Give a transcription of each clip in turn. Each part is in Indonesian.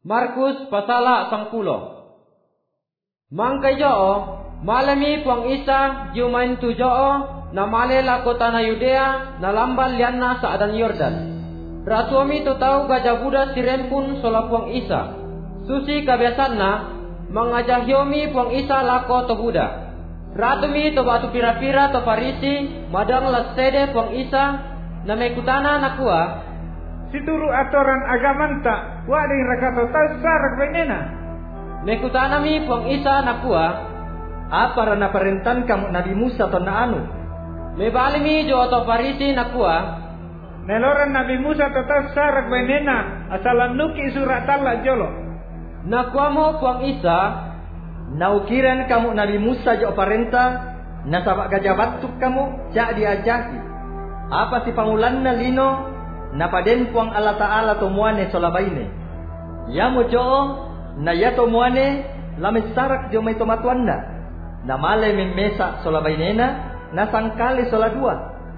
Markus pasala 10. Mangkay joo, malami puang Isa jumain tu joo na malela kota na Yudea na lambal lianna sa adan Yordan. Ratuami tu tahu gajah Buddha sirempun sola puang Isa. Susi kabiasan na mangajahyomi puang Isa lako to Buddha. Ratumi to batu pira-pira to Farisi madang lasede puang Isa na mekutana nakua. Situru atoran agamanta wading rakato tasarak benena. Mekutanami puang Isa nakua. Apa rana parentan kamu Nabi Musa to na anu? Mebalimi jo to Farisi nakua. Neloran Nabi Musa to tasarak benena asalan nuki surat Allah jolo. Nakua mo puang Isa. Naukiran kamu Nabi Musa jo parenta nasabak gajah batuk kamu jak diajahi. Apa si pangulanna lino napaden puang Allah Ta'ala to muane solabaine. Ya mo jo na ya to muane lamesarak jo mai to matuanda. Na male memesa solabainena na sangkali sola dua.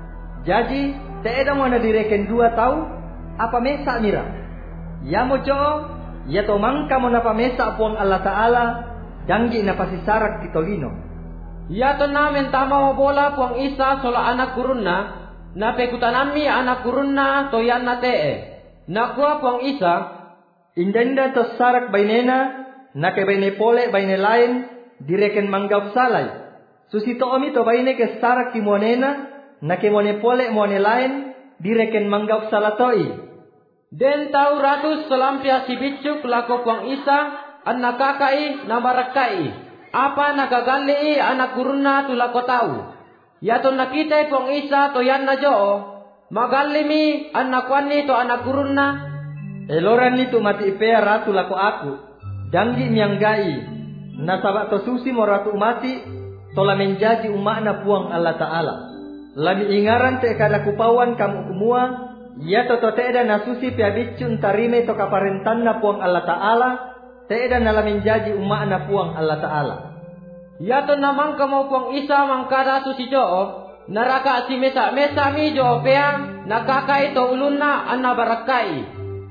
Jadi teeda mo na direken dua tau apa mesa mira. Ya mo jo ya to mangka mo na pamesa puang Allah Ta'ala danggi na pasisarak kitolino. Ya to namen tama mo bola puang Isa sola anak kurunna. Na pekutanami anak kurunna to yan na tee. Nakua puang Isa. Indenda to sarak bainena na ke baine pole baine lain direken manggap salay. Susito omi to baine ke sarak kimonena na ke mone pole mone lain direken manggap salatoi. Den tau ratus selampia si bicuk lako puang Isa anak kakai na barakai. Apa nagagali anak kurunna tu lako tau. Ya to nakita puang Isa to yan na joo. Magalimi anak wani to anak kurunna. Eloran ni tu mati ipea ratu lako aku. Danggi mianggai. Nasabak to susi mo ratu mati. Tola menjadi umakna puang Allah Ta'ala. Lami ingaran te kada kupawan kamu kumua. Ya to teeda na susi pia bicun tarime to kaparentanna puang Allah Ta'ala. Teeda na menjadi umakna puang Allah Ta'ala. Ya to namang kamo puang Isa mangkada tu si joo. Naraka si mesa mi joo peang. Nakakai to ulunna anna barakai.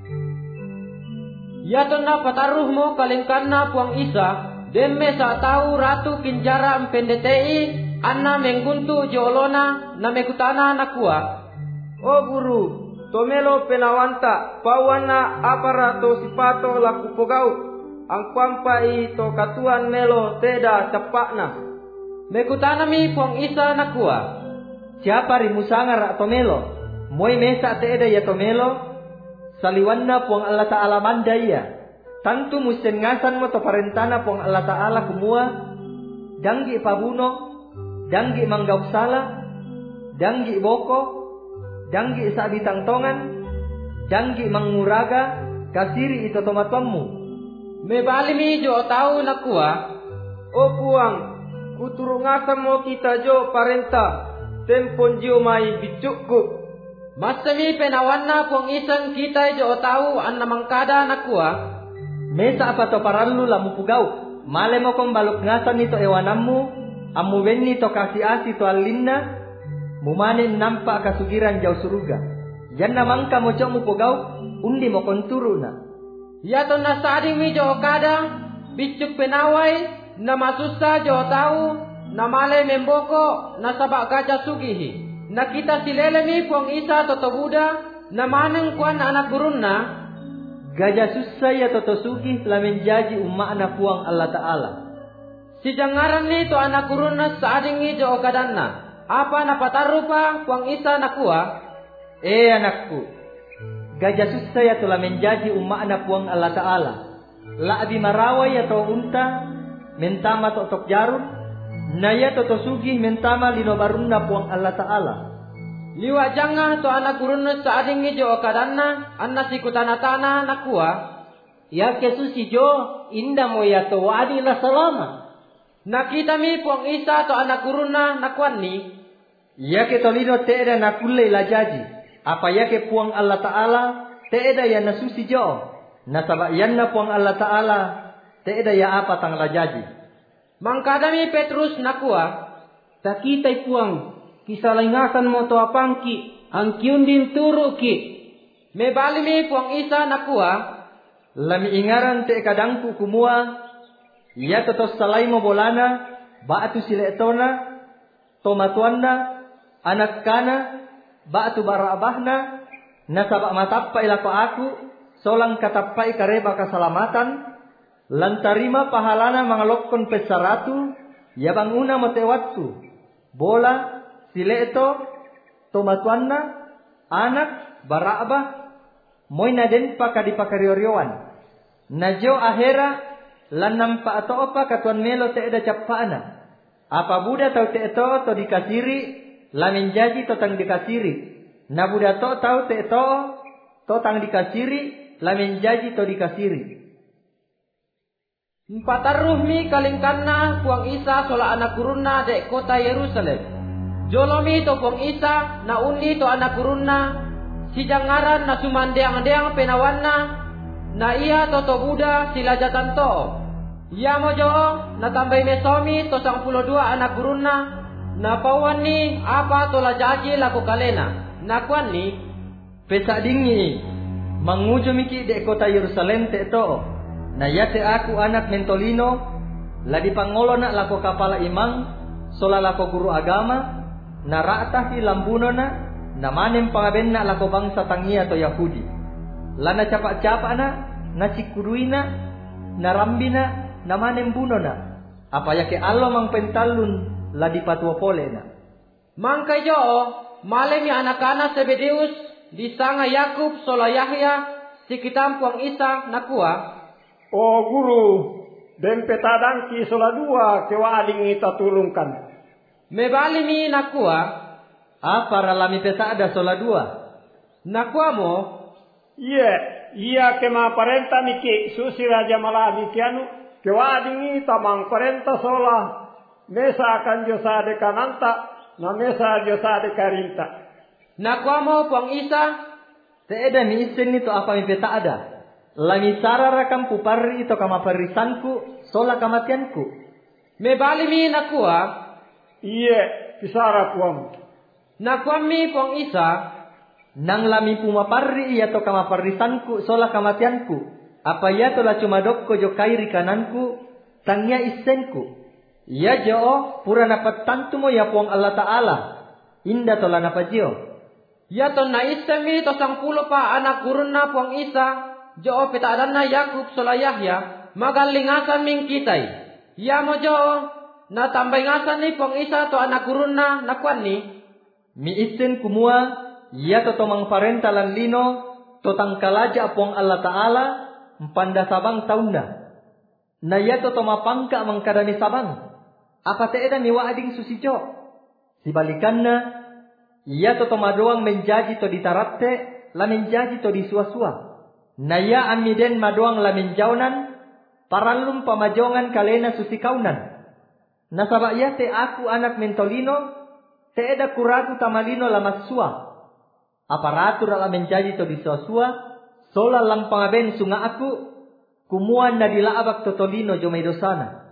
Ya to na pataruh mo kalingkan na puang Isa. Den mesa tahu ratu kinjara mpendetei. Anna mengguntu jolona na mekutana nakua. Oh guru, tomelo penawanta pawana apara to sipato laku pogau. Ang pampai to katuan melo teda cepakna. Mekutanami puang Isa nakua. Siapa rimu sangar atau melo? Moi mesa teda ya to melo. Saliwanna puang Allah Ta'ala mandaya. Tantu musten ngasan mo to parentana puang Allah Ta'ala kumua. Danggi pabuno. Danggi manggap salah. Danggi boko. Danggi sabi tangtongan. Danggi manguraga. Kasiri ito tomatuammu. Mebalimi jo tahu nakua. O puang, kuturungasan mo kita jo parenta. Tempon jo mai bicukku. Masami penawanna puang Isang kita jo tahu anna mangkada nakua. Mesa apa to parallu lamu pugau. Male mo kong baluk ngasan ito ewanammu. Amu wenni to kasi asi to alinna. Mumanin nampak kasugiran jauh suruga. Yan namang kamo mo pugau. Undi mo konturuna. Ya to na sading mi jo kada bicuk penawai na masusta jo tahu na male memboko na sabak gajah sugihi. Na kita silele mi puang Isa toto Buddha na maneng kuan anak gurunna. Gajah susah ya toto sugi telah menjadi umakna puang Allah Ta'ala. Si jangaran ni to anak gurunna sading mi jo kadanna. Apa na patarupa puang Isa nakua? Anakku. Gajah susah ya telah menjadi umakna puang Allah Ta'ala. La'bi marawai atau unta. Mentama tok jarun. Naya toto sugih mentama lino barunna puang Allah Ta'ala. Liwa jangah to anak gurunna saading ni jo kadanna. Anna si kutanatana nakua. Ya kesusi jo inda mo ya to wadi la salama. Nakita mi puang Isa to anak gurunna nakuan ni. Ya ketolino teeda nakulle la jadi. Apa ya ke puang Allah Ta'ala teeda ya nasusi jo. Nasabak yanna puang Allah Ta'ala teeda ya apa tang la jadi. Mangkadami Petrus nakua. Takitai puang kisalingasan mo to apangki ang kiundin turu ki. Mebalimi puang Isa nakua. Lami ingaran te kadangku kumua, ia totos salai mo bolana, ba'atu siletona, tomatuanna, anak kana, ba'atu barabahna, nasabak matappa ilako aku, solang katappai kareba keselamatan, lantarima pahalana mangalokon pesaratu, ya banguna motewatu, bola, sileto, tomatuanna, anak, barabah, moy na den pa kadipakarioryoan. Najo ahera lan nampa ato opa katuan melo te eda cappaana. Apa buda tau te eto to dikasiri lamin jaji to tang dikasiri. Na buda to tau te eto to tang dikasiri lamin jaji to dikasiri. Empataruh mi kalingkanna puang Isa sola anak gurunna dek kota Yerusalem. Jolomi to puang Isa na undi to anak gurunna. Si jangaran na sumandeang-deang penawanna, na iya toto buda sila jatan to. Iya mojo na tambay mesomi to 12 anak gurunna, na pawan ni apa to la jaji lako kalena. Nakuan ni, pesa dingi, mangujo miki de kota Yerusalem te to. Na yate aku anak mentolino, ladi pangolo na lako kapala imang, sola lako guru agama, na ra'tahi lambuno na manem pangabenna lako bangsa tangia to Yahudi. Lana capak-capak na cikuruina, na rambina, na manem buno na. Apa yake Allah mang pentalun la di patua pole na. Mangkai jo, malem ya anak-anak Zebedeus di sanga Yakub sola Yahya si kitampuang Isa nakua. O guru, dempetadangki sola 2 kewa aling ita tulungkan. Mebali mi nakua. Apa ralami pesa ada sola 2? Nakua mo? Iya kema parenta miki susi raja malami kianu kewadingi tamang parenta sola mesa akan josa de kananta na mesa josa de karinta. Nakua mo puang Isa? Teeda mi isen itu apa mi peta ada? Lami sarara kam pupari itu kama parisanku sola kamatianku. Mebali mi nakua? Iya pisara kuam. Nakwami puang Isa, nang lami pumapari iya to kamaparisanku sola kamatianku. Apa iya to la cuma dokko jo kairi kananku, tangya isenku. Iya jo pura napat tantu mo ya puang Allah Ta'ala. Inda to la napajio. Ya to na isemi to 10 pa anak gurunna puang Isa, jo petaadanna Yakub sola Yahya, magalingasan ming kitai. Ya mo jo na tambay ngasan ni puang Isa to anak gurunna nakuan ni. Mi isen kumua, iya to tomang parentalan lino, to tangkalaja apong Allah Ta'ala, mpanda sabang taunda. Na iya to tomapangka mangkadani sabang. Apa teeda mi waading susijo? Sibalikanna, iya to tomadoang menjaji to ditarapte, la menjaji to disua-sua. Na iya amiden madoang la menjaunan, paralum pamajongan kalena susikaunan. Nasaba iya te aku anak mentolino, teeda kuraku tamalino lamas sua. Aparatur ala menjadi to disua-sua, sola lang pangaben sunga aku, kumuan na dilaabak totolino jomay dosana.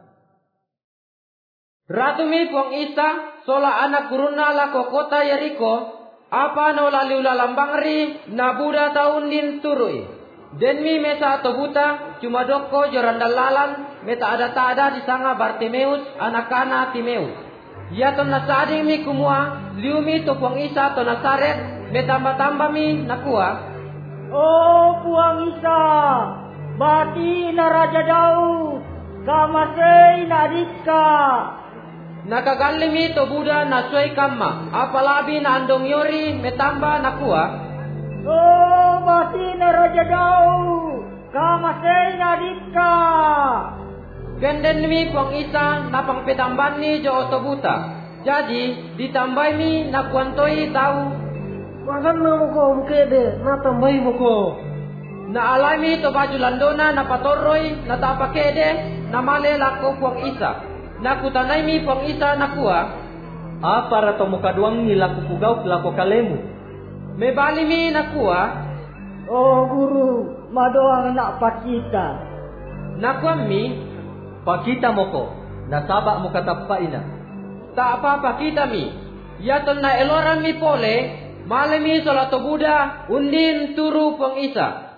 Ratu mi puang Isa, sola anak guruna lako kota Yeriko, apa no laliula lambangri, na buda taun din turui. Den mi mesa atau buta, cuma doko jorandalalan, meta ada di sanga Bartimeus, anak-anak Timeus. Ya to nasading mi kumua, liumi to puang Isa to Nasaret, metamba-tamba mi nakua. Oh puang Isa, bati na Raja Daud, kamasay na adika. Nakagali mi to Buddha na suay kama, apalabi na andong yori metamba nakua. Oh bati na Raja Daud, kamasay na adika. Genden mi puang Isa napang petamban ni jo otobuta. Jadi ditambay mi nakuantoi tahu. Makan na mo ko mukede, natambay mo ko. Na alami to baju landona na patoroy na tapakede na malela ko puang Isa. Nakutanay mi puang Isa nakua. Para to mukaduang nila kupugaw lako kalemu. Mebali mi nakua. Oh guru, madoang nak pakita. Nakua mi. Pakita mo ko, nasaba mo katappa ina. Tak apa-apa kita mi. Yaton na eloran mi pole, malemi solato Buddha, undin turu puang Isa.